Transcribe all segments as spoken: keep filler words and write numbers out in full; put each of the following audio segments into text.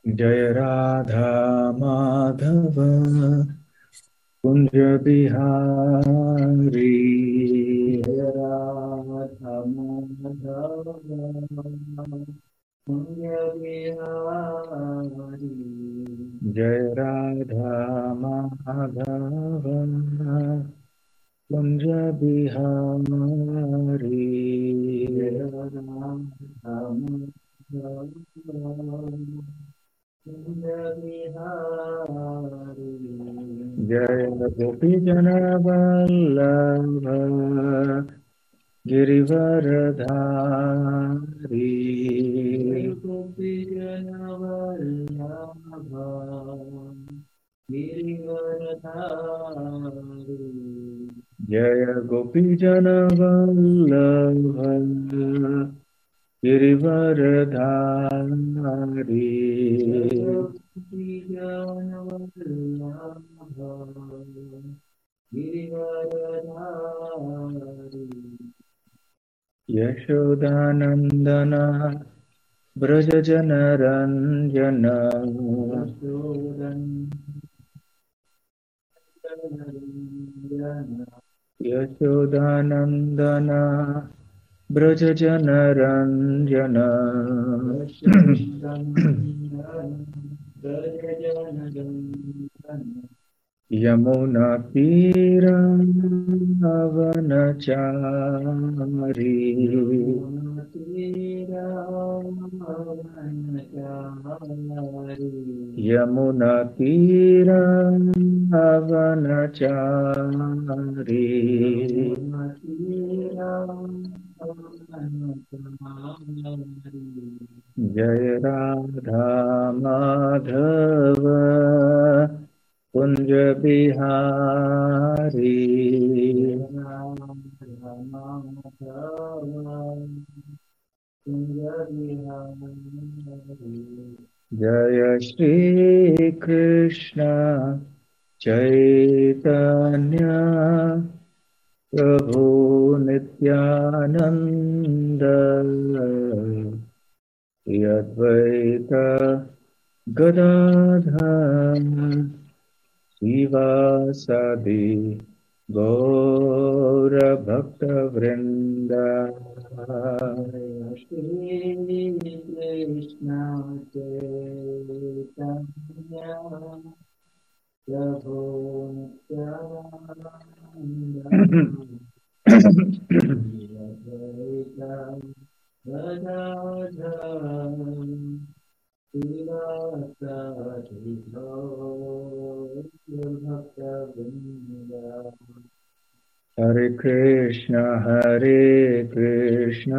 जय राधा माधव कुंज बिहारी। जय राधा माधव कुंज बिहारी। जय राधा माधव कुंज बिहारी। जय राधा माधव जय गोपी जन वल्लभ गिरिवरधारी। गोपी जन वल्लभ गिरिवरधारी। जय गोपी जन वल्लभ गिरिवरधारी। यशोदानंदन ब्रज जन रंजन। यशोदानंदन ब्रज जन रंजन। यमुना तीरावनचारी। यमुना तीरावनचारी। जय राधा माधव कुंज बिहारी। जय श्री कृष्ण चैतन्य प्रभु नित्यानंद श्री अद्वैत गदाधर शिवासादि गौर भक्त वृंद। श्री कृष्ण चैतन्य प्रभु नित्यानंद हरे कृष्णा हरे कृष्णा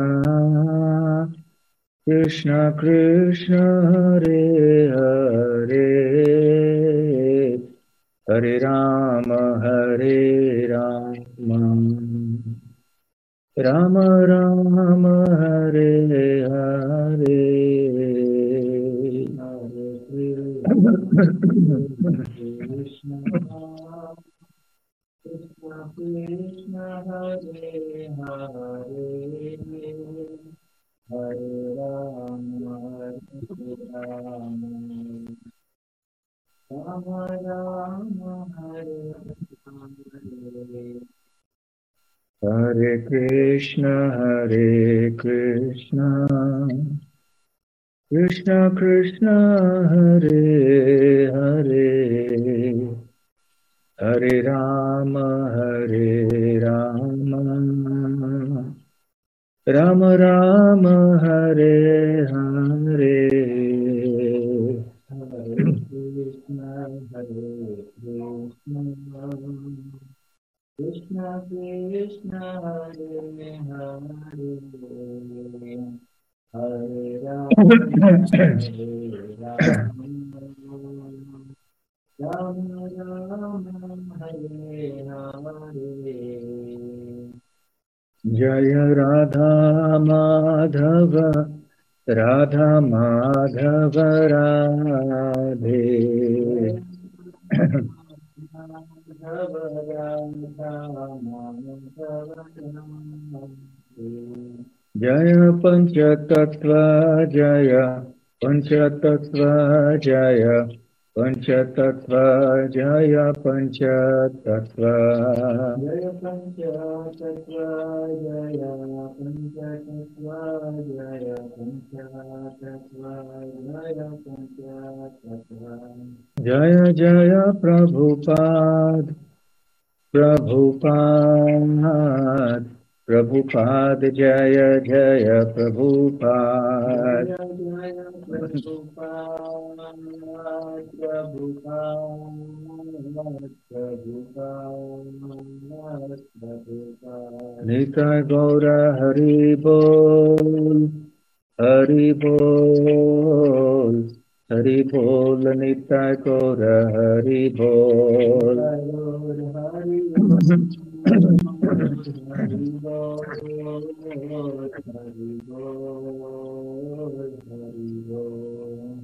कृष्णा कृष्णा हरे हरे हरे राम हरे राम राम राम हरे हरे। हरे कृष्ण कृष्ण कृष्ण हरे हरे हरे राम हरे राम राम राम हरे हरे। हरे कृष्ण हरे कृष्ण कृष्ण कृष्ण हरे हरे हरे राम हरे राम राम राम हरे हरे। हरे कृष्ण हरे कृष्ण कृष्ण कृष्ण हरे हरे हरे राम हरे राम राम राम हरे हरे। जय राधा माधव राधा माधव राधे। जय पंचतत्व जय Panchatattva Jaya, Panchatattva Jaya, Panchatattva Jaya, Panchatattva Jaya, Panchatattva Jaya, Panchatattva Jaya, Panchatattva Jaya Jaya Prabhupada, Prabhupada, Prabhupada Jaya Jaya Prabhupada. Jaya Jaya Prabhupada, Prabhupada, Prabhupada, Prabhupada. Nitai Gaura Hari Bol, Hari Bol, Hari Bol, Nitai Gaura Hari Bol. Hari Bol, Hari Bol, Hari Bol.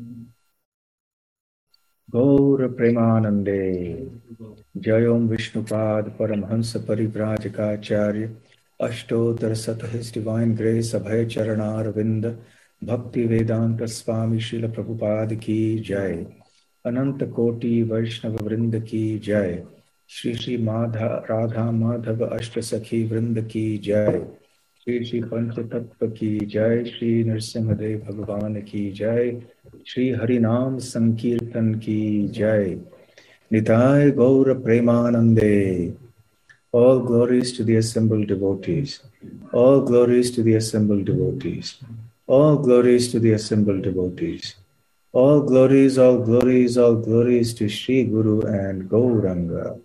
Gaura Premanande. Jai Om Vishnupad Paramhansa Parivrajakacharya Ashtottara Sata His Divine Grace Abhay Charanar Vinda Bhakti Vedanta Swami Srila Prabhupada Ki Jai Ananta Koti Vaishnava Vrinda Ki Jai Shri Shri Madha Radha Madhava Ashtasakhi Vrinda Ki Jai Shri Shri Panchatattva Ki Jai Shri Nrsimhadev Bhagavan Ki Jai Shri Harinam Sankirtan Ki Jai Nitai Gaura Premanande. All glories to the assembled devotees. All glories to the assembled devotees. All glories to the assembled devotees. All glories, all glories, all glories to Sri Guru and Gauranga.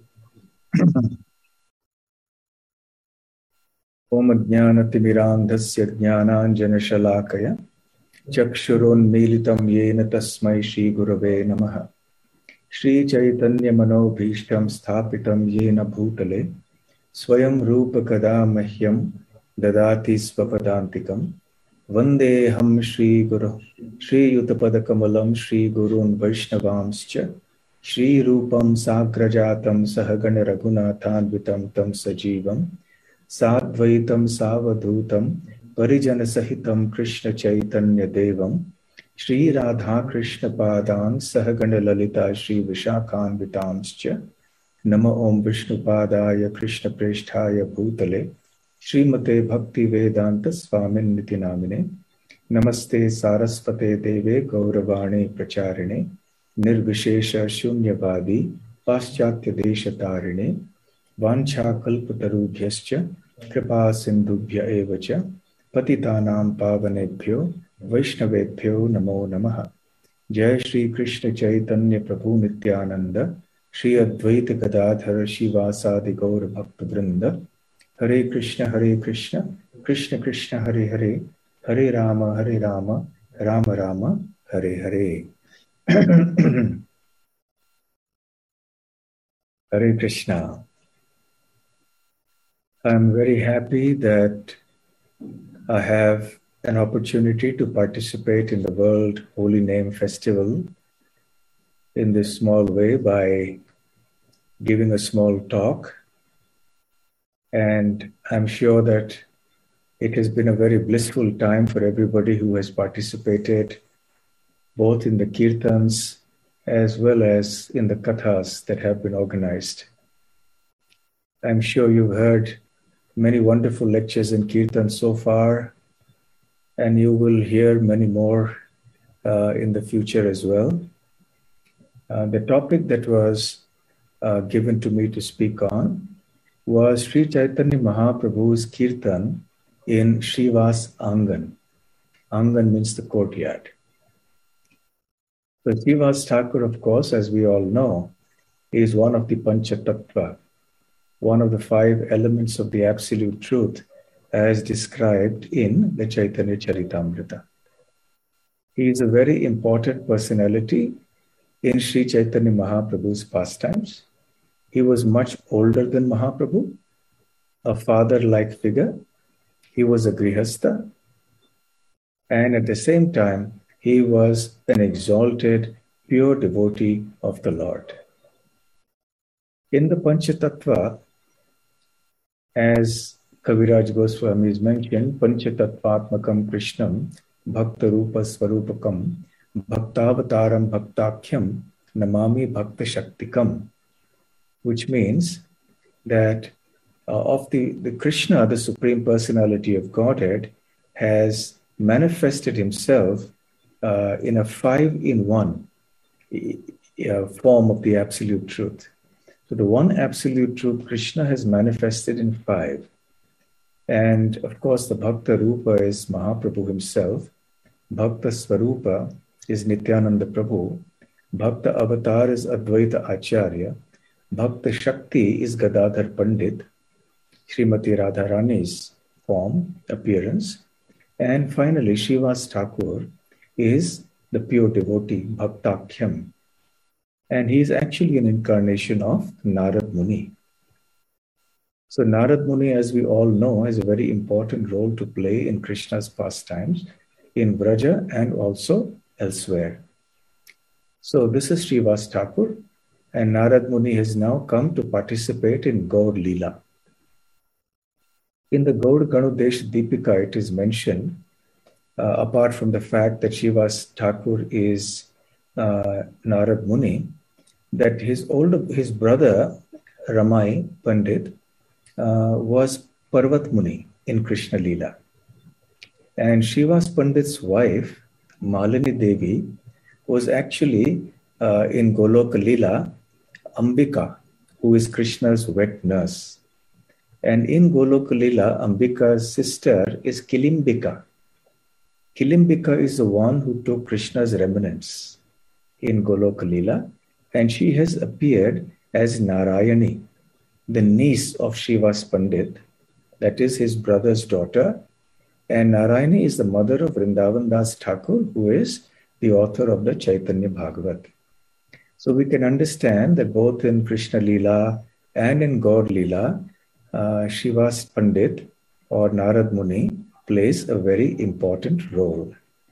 Om Jnanatimirandhasya Jnananjana Shalakaya Chakshurunmilitam Yena Tasmai Shri Gurave Namaha. Shri Chaitanya Manobhishtam Sthapitam Yena Bhutale Swayam Rupa Kada Mahyam Dadati Svapadantikam Vandeham Shri Guru Shri Yutapadakamalam Shri Gurun Vaishnavamscha Shri Rupam Sagrajatam Sahagana Raghunathanvitam Tam Sajivam Sadvaitam Savadhutam Parijana Sahitam Krishna Chaitanya Devam Shri Radha Krishna Padan Sahagana Lalita Shri Vishakhanvitamscha Nama Om Vishnupadaya Krishna Presthaya Bhutale Srimate Bhakti Vedanta Swamin Niti Namine Namaste Saraswate Deve Gauravani Pracharine Nirvishesha Shunyavadi Paschatya Desha Tarine Vancha Kalpatarubhyascha Kripa Sindhubhya Evacha Patitanam Pavanebhyo Vaishnavebhyo Namo Namaha. Jai Shri Krishna Chaitanya Prabhu Nityananda Shri Advaita Gadadhara Shivasadi Gaur Bhakta Vrinda Hare Krishna Hare Krishna Krishna Krishna Hare Hare Hare Rama Hare Rama Rama Rama Hare Hare. Hare Krishna. I'm very happy that I have an opportunity to participate in the World Holy Name Festival in this small way by giving a small talk. And I'm sure that it has been a very blissful time for everybody who has participated both in the kirtans as well as in the kathas that have been organized. I'm sure you've heard many wonderful lectures in kirtan so far, and you will hear many more uh, in the future as well. Uh, the topic that was uh, given to me to speak on was Sri Chaitanya Mahaprabhu's kirtan in Srivas Angan. Angan means the courtyard. So Srivas Thakur, of course, as we all know, is one of the Panchatattva, one of the five elements of the absolute truth as described in the Chaitanya Charitamrita. He is a very important personality in Sri Chaitanya Mahaprabhu's pastimes. He was much older than Mahaprabhu, a father-like figure. He was a grihastha, and at the same time, he was an exalted, pure devotee of the Lord. In the Panchatattva, as Kaviraj Goswami is mentioned, Panchatattvatmakam Krishnam Bhakta Rupa Swarupakam Bhaktavataram Bhaktakhyam Namami Bhakta Shaktikam, which means that uh, of the, the Krishna, the Supreme Personality of Godhead, has manifested himself uh, in a five-in-one uh, form of the Absolute Truth. So the one Absolute Truth, Krishna, has manifested in five. And of course, the Bhakta Rupa is Mahaprabhu himself. Bhakta Swarupa is Nityananda Prabhu. Bhakta Avatar is Advaita Acharya. Bhakta Shakti is Gadadhar Pandit, Srimati Radharani's form, appearance. And finally, Srivas Thakur is the pure devotee, Bhaktakhyam. And he is actually an incarnation of Narad Muni. So Narad Muni, as we all know, has a very important role to play in Krishna's pastimes in Vraja and also elsewhere. So this is Srivas Thakur, and Narad Muni has now come to participate in Gaur Leela. In the Gaur Ganudesh Deepika, it is mentioned, uh, apart from the fact that Srivas Thakur is uh, Narad Muni, that his older, his brother Ramai Pandit uh, was Parvat Muni in Krishna Leela. And Srivas Pandit's wife, Malini Devi, was actually uh, in Goloka Leela, Ambika, who is Krishna's wet nurse. And in Goloka Leela, Ambika's sister is Kilimbika. Kilimbika is the one who took Krishna's remnants in Goloka Leela, and she has appeared as Narayani, the niece of Srivas Pandit, that is his brother's daughter. And Narayani is the mother of Vrindavan Das Thakur, who is the author of the Chaitanya Bhagavat. So we can understand that both in Krishna Leela and in Gaur Leela, uh, Srivas Pandit or Narad Muni plays a very important role.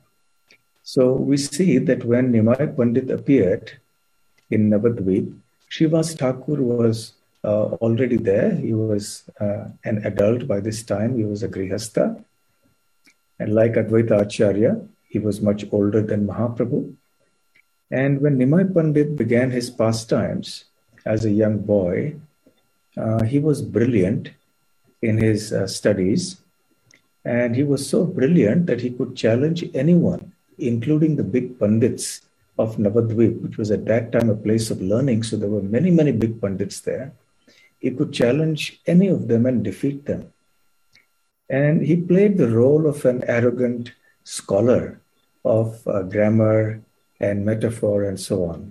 So we see that when Nimai Pandit appeared in Navadvip, Srivas Thakur was uh, already there. He was uh, an adult by this time. He was a Grihastha. And like Advaita Acharya, he was much older than Mahaprabhu. And when Nimai Pandit began his pastimes as a young boy, uh, he was brilliant in his uh, studies. And he was so brilliant that he could challenge anyone, including the big Pandits of Navadvip, which was at that time a place of learning. So there were many, many big Pandits there. He could challenge any of them and defeat them. And he played the role of an arrogant scholar of uh, grammar and metaphor and so on.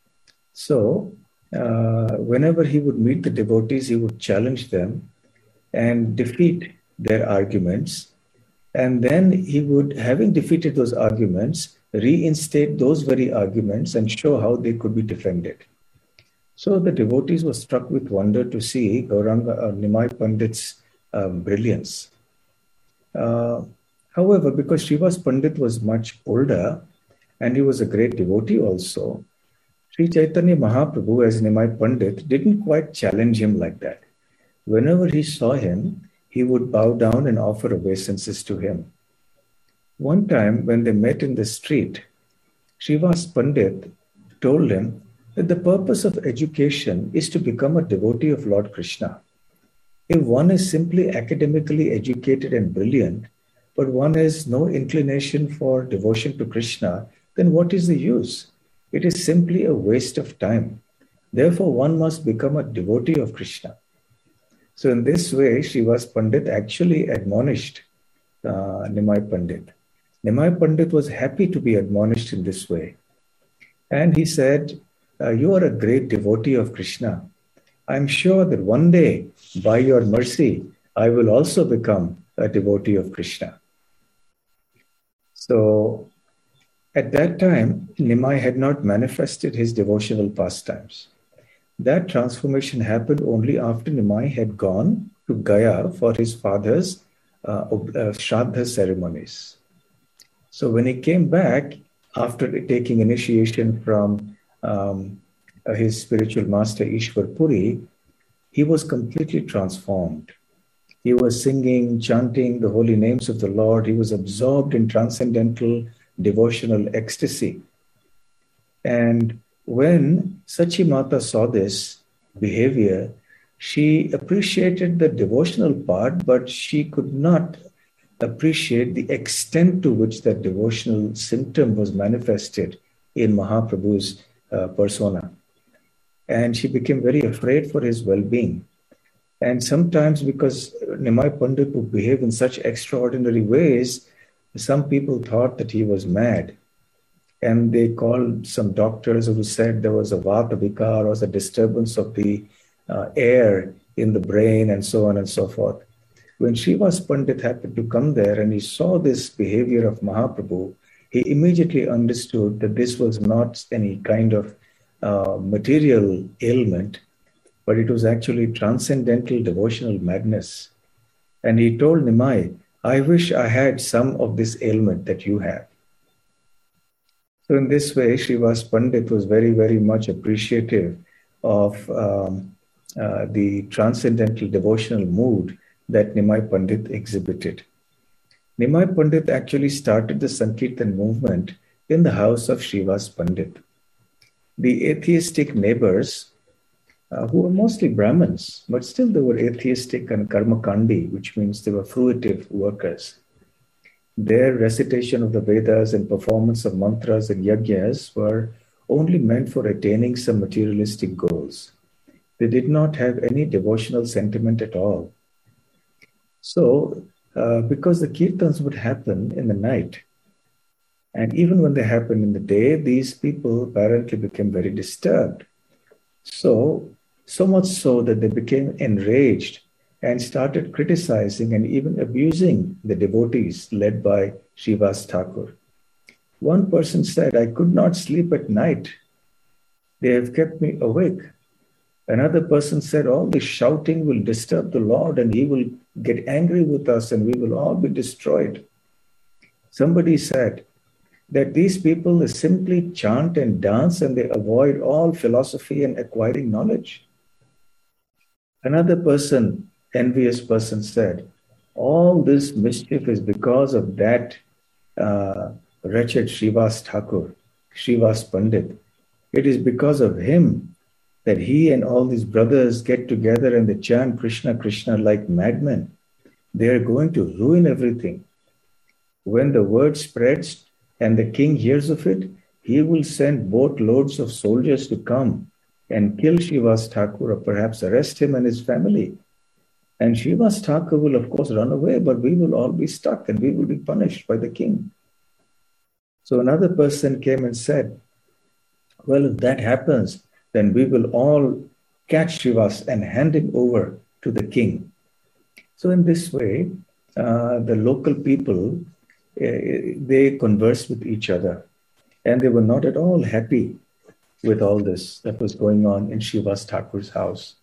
So uh, whenever he would meet the devotees, he would challenge them and defeat their arguments. And then he would, having defeated those arguments, reinstate those very arguments and show how they could be defended. So the devotees were struck with wonder to see Gauranga or Nimai Pandit's um, brilliance. Uh, however, because Srivas Pandit was much older and he was a great devotee also, Sri Chaitanya Mahaprabhu as Nimai Pandit didn't quite challenge him like that. Whenever he saw him, he would bow down and offer obeisances to him. One time when they met in the street, Srivas Pandit told him that the purpose of education is to become a devotee of Lord Krishna. If one is simply academically educated and brilliant, but one has no inclination for devotion to Krishna, then what is the use? It is simply a waste of time. Therefore, one must become a devotee of Krishna. So in this way, Srivas Pandit actually admonished uh, Nimai Pandit. Nimai Pandit was happy to be admonished in this way. And he said, uh, you are a great devotee of Krishna. I'm sure that one day, by your mercy, I will also become a devotee of Krishna. So at that time, Nimai had not manifested his devotional pastimes. That transformation happened only after Nimai had gone to Gaya for his father's uh, uh, Shraddha ceremonies. So when he came back, after taking initiation from um, uh, his spiritual master Ishwar Puri, he was completely transformed. He was singing, chanting the holy names of the Lord. He was absorbed in transcendental devotional ecstasy. And when Sachi Mata saw this behavior, she appreciated the devotional part, but she could not appreciate the extent to which that devotional symptom was manifested in Mahaprabhu's uh, persona. And she became very afraid for his well-being. And sometimes, because Nimai Pandit would behave in such extraordinary ways, some people thought that he was mad. And they called some doctors who said there was a vata vikar, or a disturbance of the uh, air in the brain, and so on and so forth. When Srivas Pandit happened to come there and he saw this behavior of Mahaprabhu, he immediately understood that this was not any kind of uh, material ailment, but it was actually transcendental devotional madness. And he told Nimai, I wish I had some of this ailment that you have. So in this way, Srivas Pandit was very, very much appreciative of um, uh, the transcendental devotional mood that Nimai Pandit exhibited. Nimai Pandit actually started the Sankirtan movement in the house of Srivas Pandit. The atheistic neighbors, uh, who were mostly Brahmins, but still they were atheistic and karmakandi, which means they were fruitive workers. Their recitation of the Vedas and performance of mantras and yajnas were only meant for attaining some materialistic goals. They did not have any devotional sentiment at all. So, uh, because the kirtans would happen in the night, and even when they happened in the day, these people apparently became very disturbed. So, so much so that they became enraged and started criticizing and even abusing the devotees led by Srivas Thakur. One person said, I could not sleep at night. They have kept me awake. Another person said, all this shouting will disturb the Lord and he will get angry with us and we will all be destroyed. Somebody said that these people simply chant and dance and they avoid all philosophy and acquiring knowledge. Another person, envious person, said, all this mischief is because of that uh, wretched Srivas Thakur, Srivas Pandit. It is because of him that he and all these brothers get together and they chant Krishna, Krishna like madmen. They are going to ruin everything. When the word spreads and the king hears of it, he will send boat loads of soldiers to come and kill Srivas Thakur or perhaps arrest him and his family. And Srivas Thakur will, of course, run away, but we will all be stuck and we will be punished by the king. So another person came and said, well, if that happens, then we will all catch Srivas and hand him over to the king. So in this way, uh, the local people, uh, they conversed with each other and they were not at all happy with all this that was going on in Srivas Thakur's house.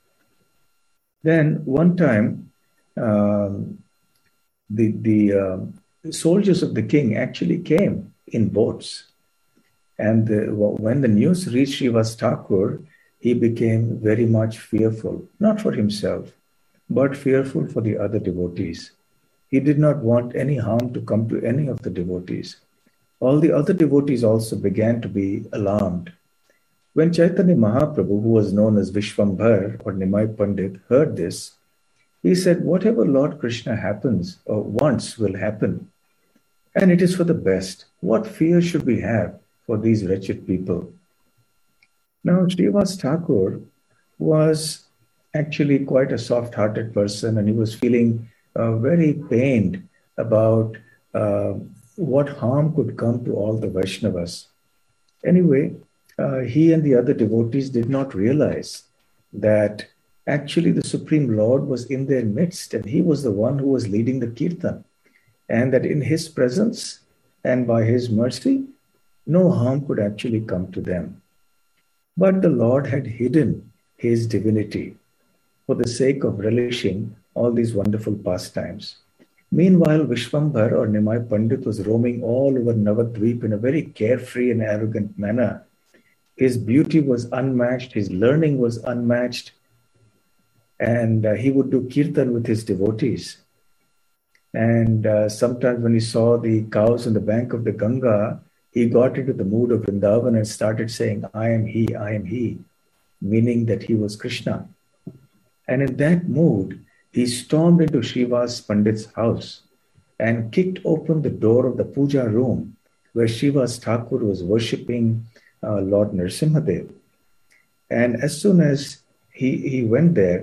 Then one time, um, the, the uh, soldiers of the king actually came in boats. And the, when the news reached Srivas Thakur, he became very much fearful, not for himself, but fearful for the other devotees. He did not want any harm to come to any of the devotees. All the other devotees also began to be alarmed. When Chaitanya Mahaprabhu, who was known as Vishwambhar or Nimai Pandit, heard this, he said, whatever Lord Krishna happens or wants will happen. And it is for the best. What fear should we have for these wretched people? Now, Srivas Thakur was actually quite a soft-hearted person, and he was feeling uh, very pained about uh, what harm could come to all the Vaishnavas. Anyway, uh, he and the other devotees did not realize that actually the Supreme Lord was in their midst, and he was the one who was leading the kirtan, and that in his presence and by his mercy, no harm could actually come to them. But the Lord had hidden his divinity for the sake of relishing all these wonderful pastimes. Meanwhile, Vishwambhar or Nimai Pandit was roaming all over Navadvip in a very carefree and arrogant manner. His beauty was unmatched, his learning was unmatched, and uh, he would do kirtan with his devotees. And uh, sometimes when he saw the cows on the bank of the Ganga, he got into the mood of Vrindavan and started saying, I am he, I am he, meaning that he was Krishna. And in that mood, he stormed into Srivas Pandit's house and kicked open the door of the puja room where Srivas Thakur was worshipping uh, Lord Nrsimhadev. And as soon as he, he went there,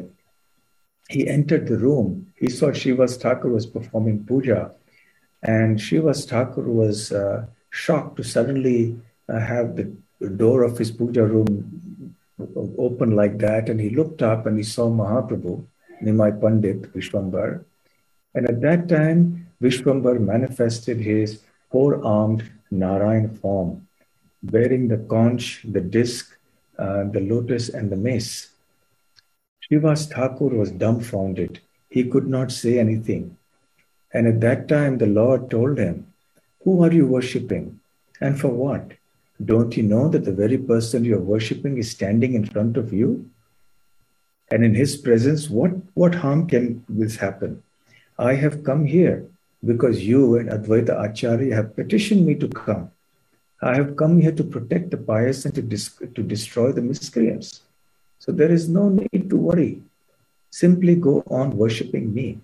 he entered the room. He saw Srivas Thakur was performing puja, and Srivas Thakur was uh, shocked to suddenly uh, have the door of his puja room open like that. And he looked up and he saw Mahaprabhu, Nimai Pandit, Vishwambar. And at that time, Vishwambar manifested his four-armed Narayan form, bearing the conch, the disc, uh, the lotus, and the mace. Srivas Thakur was dumbfounded. He could not say anything. And at that time, the Lord told him, who are you worshipping? And for what? Don't you know that the very person you are worshipping is standing in front of you? And in his presence, what, what harm can this happen? I have come here because you and Advaita Acharya have petitioned me to come. I have come here to protect the pious and to, dis- to destroy the miscreants. So there is no need to worry. Simply go on worshipping me.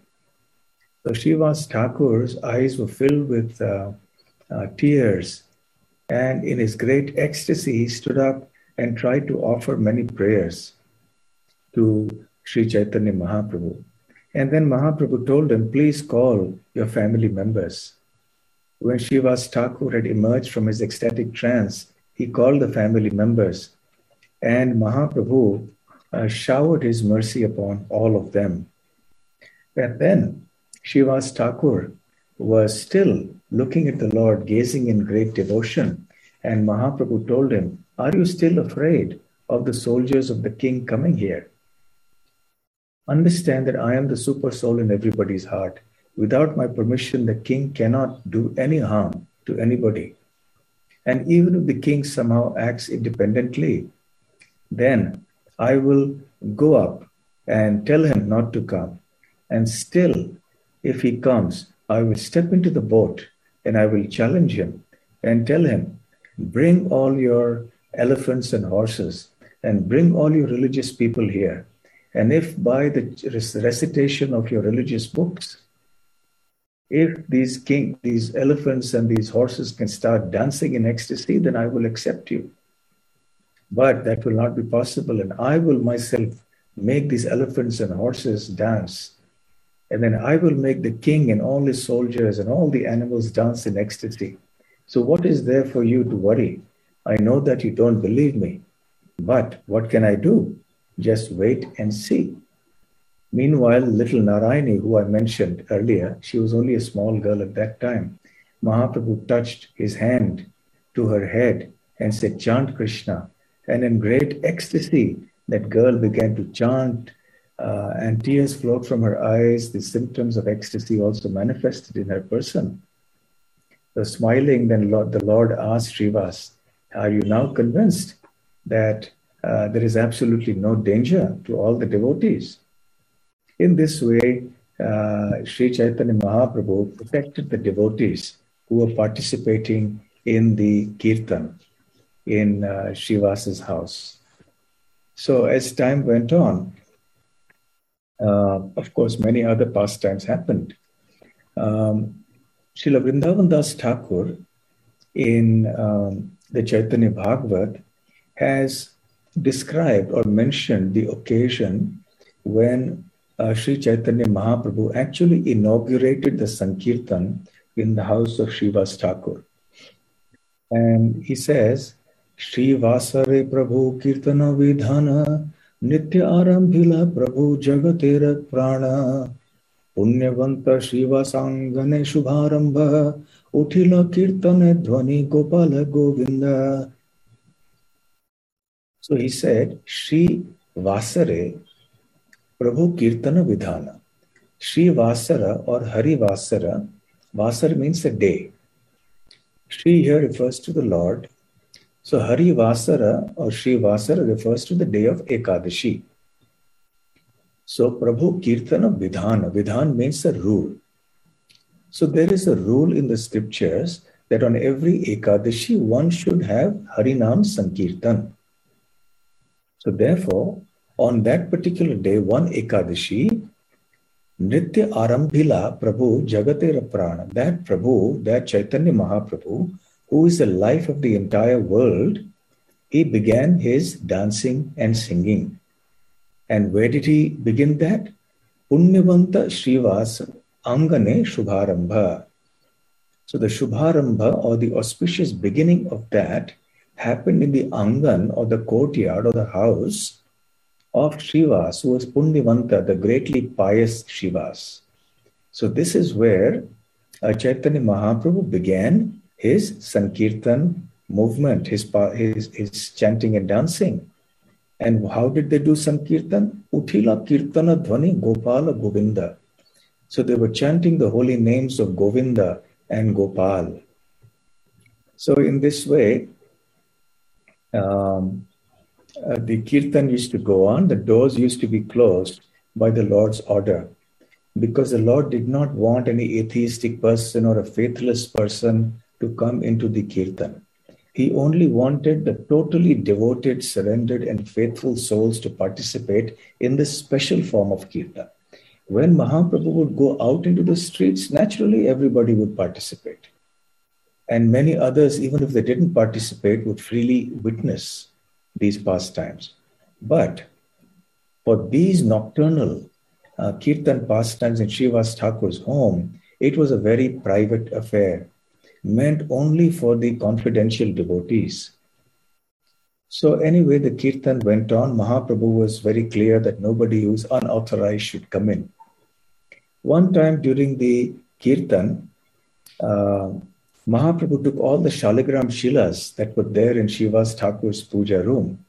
So Srivas Thakur's eyes were filled with uh, uh, tears. And in his great ecstasy, he stood up and tried to offer many prayers to Sri Chaitanya Mahaprabhu. And then Mahaprabhu told him, please call your family members. When Srivas Thakur had emerged from his ecstatic trance, he called the family members. And Mahaprabhu uh, showered his mercy upon all of them. And then Srivas Thakur was still looking at the Lord, gazing in great devotion. And Mahaprabhu told him, are you still afraid of the soldiers of the king coming here? Understand that I am the super soul in everybody's heart. Without my permission, the king cannot do any harm to anybody. And even if the king somehow acts independently, then I will go up and tell him not to come. And still, if he comes, I will step into the boat and I will challenge him and tell him, bring all your elephants and horses and bring all your religious people here. And if by the recitation of your religious books, if these king, these elephants and these horses can start dancing in ecstasy, then I will accept you. But that will not be possible. And I will myself make these elephants and horses dance. And then I will make the king and all his soldiers and all the animals dance in ecstasy. So what is there for you to worry? I know that you don't believe me, but what can I do? Just wait and see. Meanwhile, little Narayani, who I mentioned earlier, she was only a small girl at that time. Mahaprabhu touched his hand to her head and said, chant Krishna. And in great ecstasy, that girl began to chant uh, and tears flowed from her eyes. The symptoms of ecstasy also manifested in her person. So smiling, then Lord, the Lord asked Srivas, are you now convinced that uh, there is absolutely no danger to all the devotees? In this way, uh, Sri Chaitanya Mahaprabhu protected the devotees who were participating in the kirtan in uh, Srivas's house. So as time went on, uh, of course, many other pastimes happened. Um, Srila Vrindavan Das Thakur in um, the Chaitanya Bhagavat has described or mentioned the occasion when uh, Sri Chaitanya Mahaprabhu actually inaugurated the Sankirtan in the house of Srivas Thakur. And he says, Shri Vasare Prabhu Kirtana Vidhana Nitya Arambhila Prabhu Jagatera Prana Punyavanta Srivasangane Shubharambha Uthila Kirtane Dhvani Gopala Govinda. So he said, Shri Vasare Prabhu Kirtana Vidhana. Shri Vasara or Hari Vasara, Vasara means a day. Shri here refers to the Lord. So Hari Vasara or Shri Vasara refers to the day of Ekadashi. So Prabhu Kirtana Vidhana. Vidhan means a rule. So there is a rule in the scriptures that on every Ekadashi, one should have Harinam Sankirtan. So therefore, on that particular day, one Ekadashi, Nritya Arambhila Prabhu Jagatera Prana, that Prabhu, that Chaitanya Mahaprabhu, who is the life of the entire world, he began his dancing and singing. And where did he begin that? Punyavanta Srivasa Angane Shubharambha. So the Shubharambha, or the auspicious beginning of that, happened in the Angan, or the courtyard, or the house of Srivas, who was Punyavanta, the greatly pious Srivas. So this is where uh, Chaitanya Mahaprabhu began his Sankirtan movement, his, his, his chanting and dancing. And how did they do Sankirtan? Uthila Kirtana Dhvani Gopala Govinda. So they were chanting the holy names of Govinda and Gopal. So in this way, um, uh, the Kirtan used to go on. The doors used to be closed by the Lord's order, because the Lord did not want any atheistic person or a faithless person to come into the Kirtan. He only wanted the totally devoted, surrendered, and faithful souls to participate in this special form of Kirtan. When Mahaprabhu would go out into the streets, naturally everybody would participate. And many others, even if they didn't participate, would freely witness these pastimes. But for these nocturnal uh, Kirtan pastimes in Srivas Thakur's home, it was a very private affair, meant only for the confidential devotees. So anyway, the Kirtan went on. Mahaprabhu was very clear that nobody who is unauthorized should come in. One time during the Kirtan, uh, Mahaprabhu took all the Shaligram Shilas that were there in Srivas Thakur's puja room.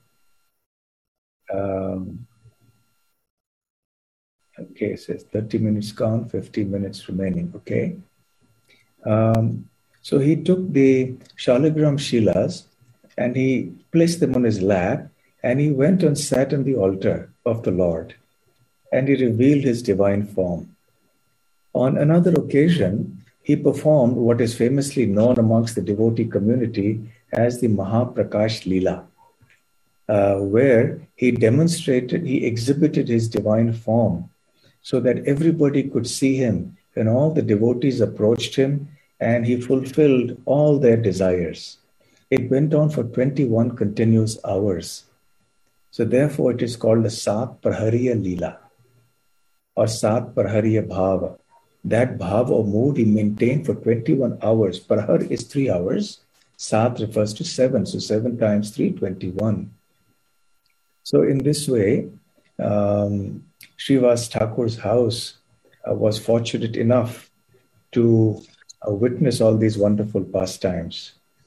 Um, okay, it says thirty minutes gone, fifteen minutes remaining, okay. Um, so he took the Shaligram Shilas and he placed them on his lap, and he went and sat on the altar of the Lord, and he revealed his divine form. On another occasion, he performed what is famously known amongst the devotee community as the Mahaprakash Leela, uh, where he demonstrated, he exhibited his divine form so that everybody could see him, and all the devotees approached him, and he fulfilled all their desires. It went on for twenty-one continuous hours. So therefore it is called the Sat Prahariya Leela, or Sat Prahariya Bhava. That bhava or mood he maintained for twenty-one hours. Prahar is three hours. Sat refers to seven. So seven times three, twenty-one. So in this way, um, Srivas Thakur's house uh, was fortunate enough to uh, witness all these wonderful pastimes.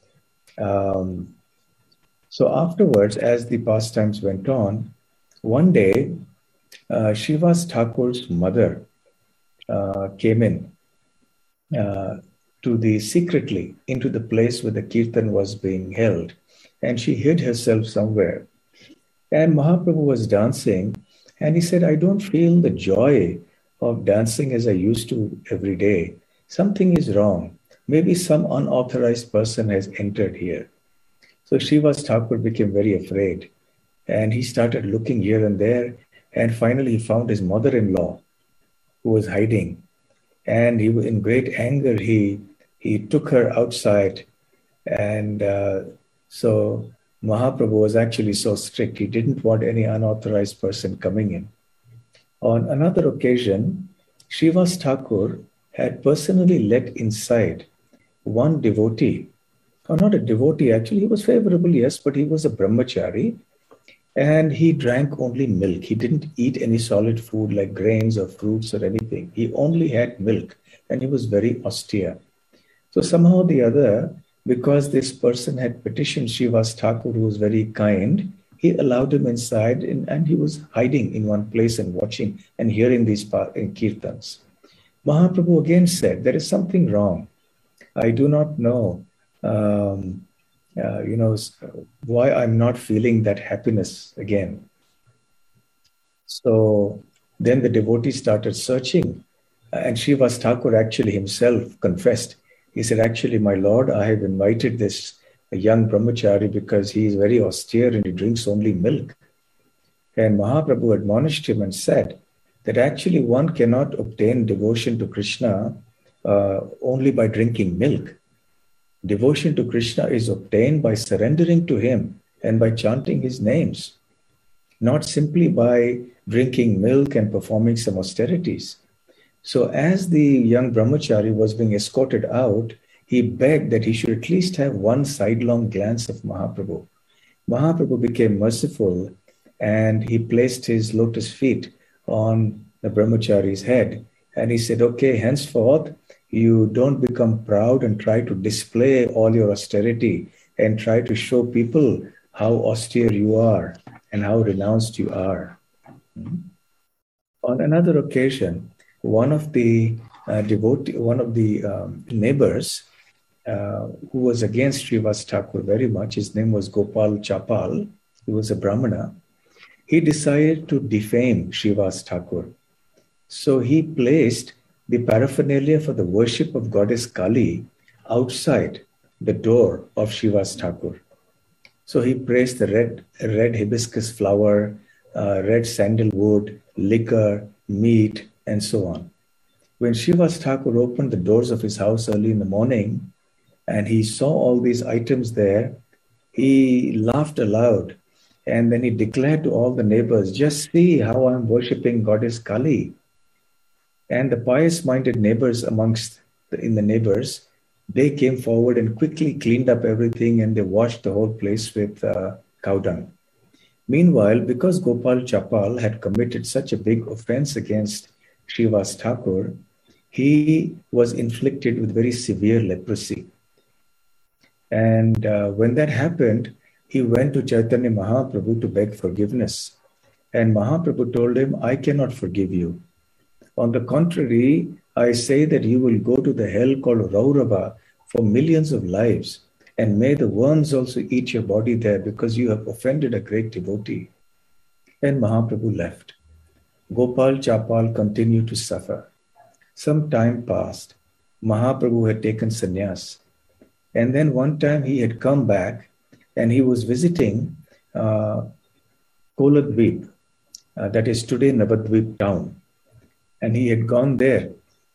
Um, so afterwards, as the pastimes went on, one day, uh, Srivas Thakur's mother uh, came in uh, to the secretly into the place where the Kirtan was being held, and she hid herself somewhere. And Mahaprabhu was dancing, and he said, I don't feel the joy of dancing as I used to every day. Something is wrong. Maybe some unauthorized person has entered here. So Srivas Thakur became very afraid, and he started looking here and there, and finally he found his mother-in-law who was hiding. And he, in great anger, he, he took her outside. And uh, so Mahaprabhu was actually so strict. He didn't want any unauthorized person coming in. On another occasion, Srivas Thakur had personally let inside one devotee, or not a devotee, actually, he was favorable, yes, but he was a brahmachari, and he drank only milk. He didn't eat any solid food like grains or fruits or anything. He only had milk, and he was very austere. So somehow or the other, because this person had petitioned Srivas Thakur, who was very kind, he allowed him inside, and, and he was hiding in one place and watching and hearing these kirtans. Mahaprabhu again said, there is something wrong. I do not know, um, uh, you know, why I'm not feeling that happiness again. So then the devotee started searching And Srivas Thakur actually himself confessed. He said, actually, my lord, I have invited this young brahmachari because he is very austere and he drinks only milk. And Mahaprabhu admonished him and said that actually one cannot obtain devotion to Krishna uh, only by drinking milk. Devotion to Krishna is obtained by surrendering to him and by chanting his names, not simply by drinking milk and performing some austerities. So as the young brahmachari was being escorted out, he begged that he should at least have one sidelong glance of Mahaprabhu. Mahaprabhu became merciful and he placed his lotus feet on the brahmachari's head. And he said, okay, henceforth, you don't become proud and try to display all your austerity and try to show people how austere you are and how renounced you are. Mm-hmm. On another occasion, one of the uh, devotee, one of the um, neighbors uh, who was against Srivas Thakur very much, his name was Gopal Chapal, he was a Brahmana, he decided to defame Srivas Thakur. So he placed the paraphernalia for the worship of goddess Kali outside the door of Srivas Thakur. So he placed the red, red hibiscus flower, uh, red sandalwood, liquor, meat, and so on. When Srivas Thakur opened the doors of his house early in the morning and he saw all these items there, he laughed aloud and then he declared to all the neighbors, just see how I'm worshipping goddess Kali. And the pious-minded neighbors amongst the, in the neighbors, they came forward and quickly cleaned up everything and they washed the whole place with uh, cow dung. Meanwhile, because Gopal Chapal had committed such a big offense against Srivas Thakur, he was inflicted with very severe leprosy. And uh, when that happened, he went to Chaitanya Mahaprabhu to beg forgiveness. And Mahaprabhu told him, I cannot forgive you. On the contrary, I say that you will go to the hell called Raurava for millions of lives. And may the worms also eat your body there because you have offended a great devotee. And Mahaprabhu left. Gopal Chapal continued to suffer. Some time passed. Mahaprabhu had taken sannyas. And then one time he had come back and he was visiting uh, Koladweep, uh, that is today Navadweep town. And he had gone there.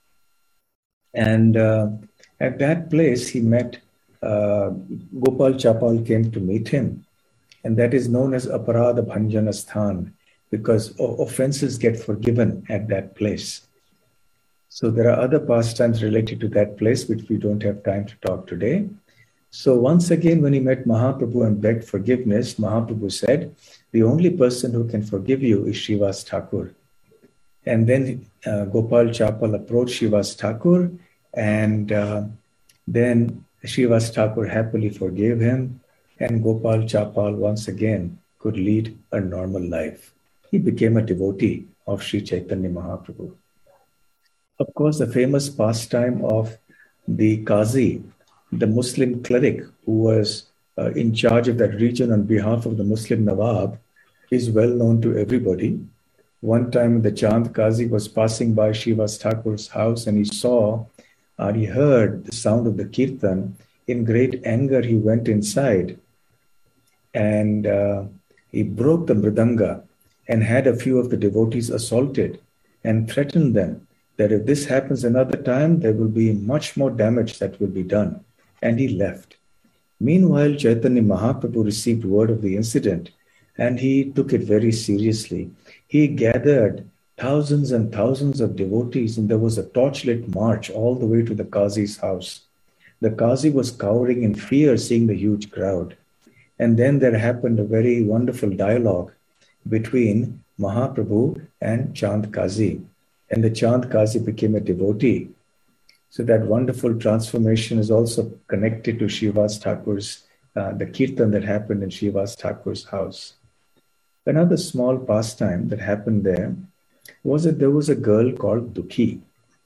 And uh, at that place he met, uh, Gopal Chapal came to meet him. And that is known as Aparadha Bhanjana Sthan, because offenses get forgiven at that place. So there are other pastimes related to that place, which we don't have time to talk today. So once again, when he met Mahaprabhu and begged forgiveness, Mahaprabhu said, the only person who can forgive you is Srivas Thakur. And then uh, Gopal Chapal approached Srivas Thakur, and uh, then Srivas Thakur happily forgave him, and Gopal Chapal once again could lead a normal life. He became a devotee of Sri Chaitanya Mahaprabhu. Of course, the famous pastime of the Qazi, the Muslim cleric who was uh, in charge of that region on behalf of the Muslim Nawab, is well known to everybody. One time the Chand Qazi was passing by Srivas Thakur's house and he saw, or he heard the sound of the kirtan. In great anger, he went inside and uh, he broke the mridanga and had a few of the devotees assaulted and threatened them that if this happens another time, there will be much more damage that will be done. And he left. Meanwhile, Chaitanya Mahaprabhu received word of the incident and he took it very seriously. He gathered thousands and thousands of devotees and there was a torchlit march all the way to the Qazi's house. The Qazi was cowering in fear seeing the huge crowd. And then there happened a very wonderful dialogue between Mahaprabhu and Chand Qazi. And the Chand Qazi became a devotee. So that wonderful transformation is also connected to Srivas Thakur's, uh, the kirtan that happened in Srivas Thakur's house. Another small pastime that happened there was that there was a girl called Dukhi.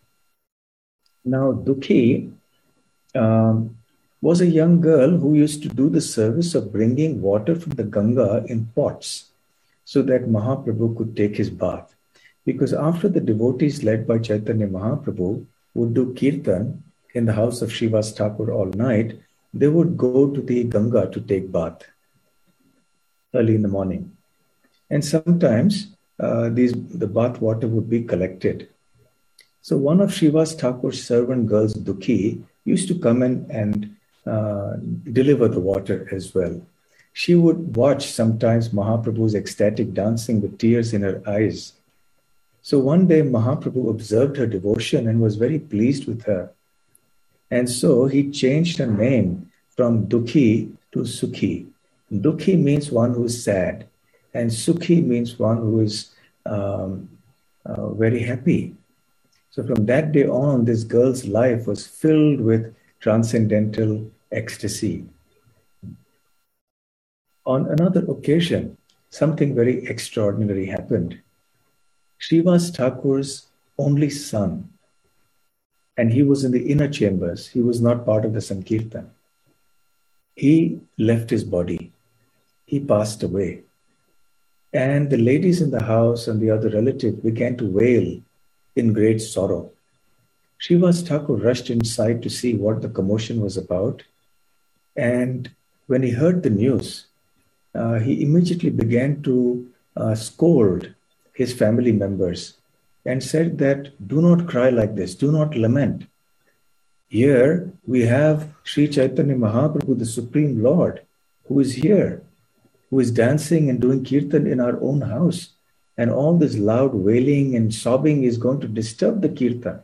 Now, Dukhi um, was a young girl who used to do the service of bringing water from the Ganga in pots so that Mahaprabhu could take his bath. because after the devotees led by Chaitanya Mahaprabhu would do kirtan in the house of Srivas Thakur all night, they would go to the Ganga to take bath early in the morning. And sometimes uh, these the bath water would be collected. So one of Srivas Thakur's servant girls, Dukhi, used to come in and uh, deliver the water as well. She would watch sometimes Mahaprabhu's ecstatic dancing with tears in her eyes. So one day Mahaprabhu observed her devotion and was very pleased with her. And so he changed her name from Dukhi to Sukhi. Dukhi means one who is sad, and Sukhi means one who is um, uh, very happy. So from that day on, this girl's life was filled with transcendental ecstasy. On another occasion, something very extraordinary happened. Srivas Thakur's only son, and he was in the inner chambers, he was not part of the Sankirtan. He left his body. He passed away. And the ladies in the house and the other relatives began to wail in great sorrow. Srivas Thakur rushed inside to see what the commotion was about. And when he heard the news, uh, he immediately began to uh, scold his family members and said that, do not cry like this, do not lament. Here we have Sri Chaitanya Mahaprabhu, the Supreme Lord, who is here, who is dancing and doing kirtan in our own house. And all this loud wailing and sobbing is going to disturb the kirtan.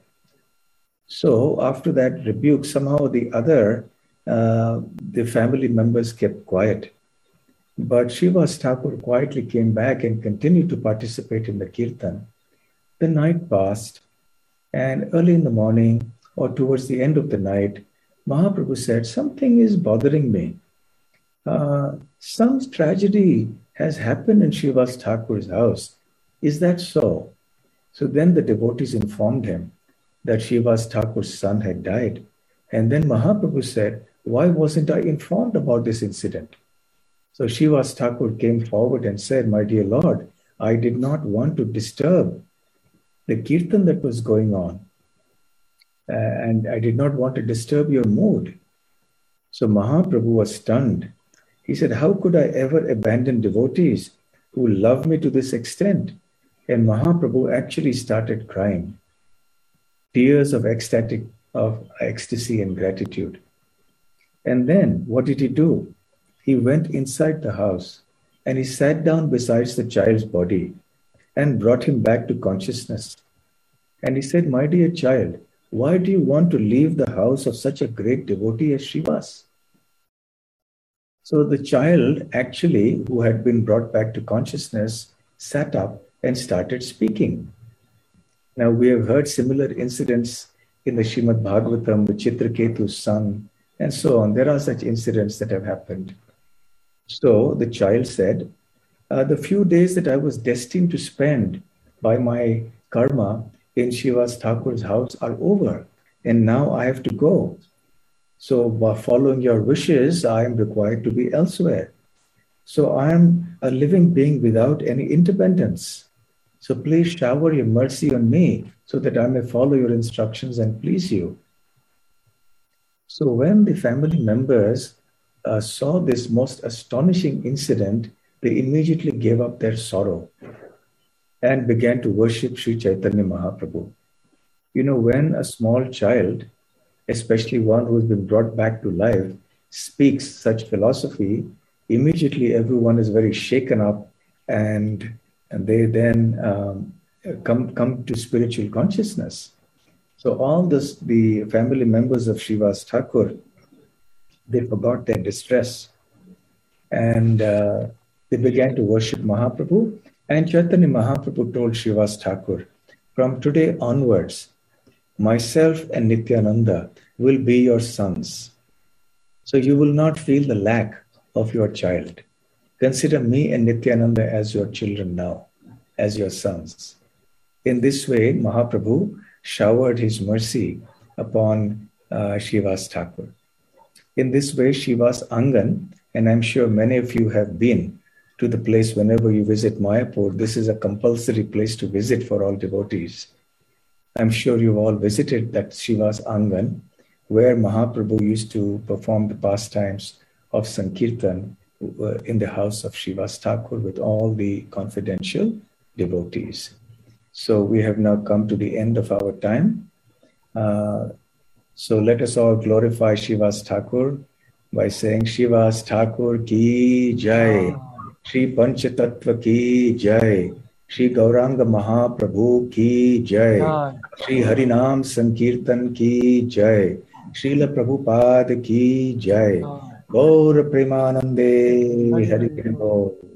So after that rebuke, somehow the other, uh, the family members kept quiet. But Srivas Thakur quietly came back and continued to participate in the kirtan. The night passed, and early in the morning or towards the end of the night, Mahaprabhu said, something is bothering me. Uh, some tragedy has happened in Srivas Thakur's house. Is that so? So then the devotees informed him that Srivas Thakur's son had died. And then Mahaprabhu said, why wasn't I informed about this incident? So Srivas Thakur came forward and said, my dear Lord, I did not want to disturb the kirtan that was going on. Uh, and I did not want to disturb your mood. So Mahaprabhu was stunned. He said, how could I ever abandon devotees who love me to this extent? And Mahaprabhu actually started crying, tears of ecstatic, of ecstasy and gratitude. And then what did he do? He went inside the house and he sat down beside the child's body and brought him back to consciousness. And he said, my dear child, why do you want to leave the house of such a great devotee as Srivas? So the child actually, who had been brought back to consciousness, sat up and started speaking. Now we have heard similar incidents in the Srimad Bhagavatam with Chitraketu's son and so on. There are such incidents that have happened. So the child said, uh, the few days that I was destined to spend by my karma in Srivas Thakur's house are over, and now I have to go. So by following your wishes, I am required to be elsewhere. So I am a living being without any independence. So please shower your mercy on me so that I may follow your instructions and please you. So when the family members uh, saw this most astonishing incident, they immediately gave up their sorrow and began to worship Sri Chaitanya Mahaprabhu. You know, when a small child, especially one who has been brought back to life, speaks such philosophy, immediately everyone is very shaken up and, and they then um, come, come to spiritual consciousness. So all this, the family members of Srivas Thakur, they forgot their distress and uh, they began to worship Mahaprabhu. And Chaitanya Mahaprabhu told Srivas Thakur, from today onwards, myself and Nityananda will be your sons. So you will not feel the lack of your child. Consider me and Nityananda as your children now, as your sons. In this way, Mahaprabhu showered his mercy upon uh, Srivas Thakur. In this way, Srivas Angan, and I'm sure many of you have been to the place whenever you visit Mayapur. This is a compulsory place to visit for all devotees. I'm sure you've all visited that Shiva's Angan, where Mahaprabhu used to perform the pastimes of Sankirtan in the house of Shiva's Thakur with all the confidential devotees. So we have now come to the end of our time. Uh, so let us all glorify Shiva's Thakur by saying Shiva's Thakur ki jai, Shri Panchatattva ki jai, Shri Gauranga Mahaprabhu ki jai, Shri Harinam Sankirtan ki jai, Srila Prabhupada ki jai, Gaur Premanande Hari Bol.